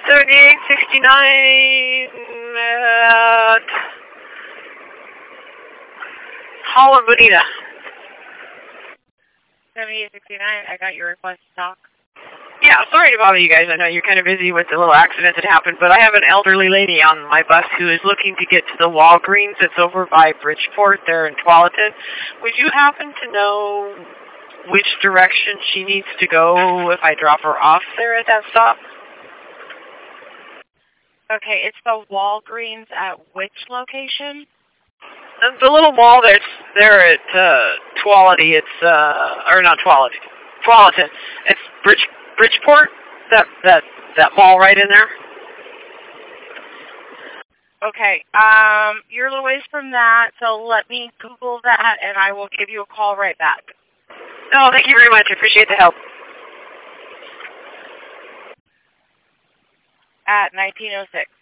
7869 at Hall and Bonita. 7869, I got your request to talk. Yeah, sorry to bother you guys. I know you're kind of busy with the little accident that happened, but I have an elderly lady on my bus who is looking to get to the Walgreens that's over by Bridgeport there in Tualatin. Would you happen to know which direction she needs to go if I drop her off there at that stop? Okay, it's the Walgreens at which location? The little mall that's there at Tualatin. It's or not Tualatin. Tualatin. It's Bridgeport. That mall right in there. Okay. You're a little ways from that, so let me Google that, and I will give you a call right back. No, thank you very much. I appreciate the help. At 1906.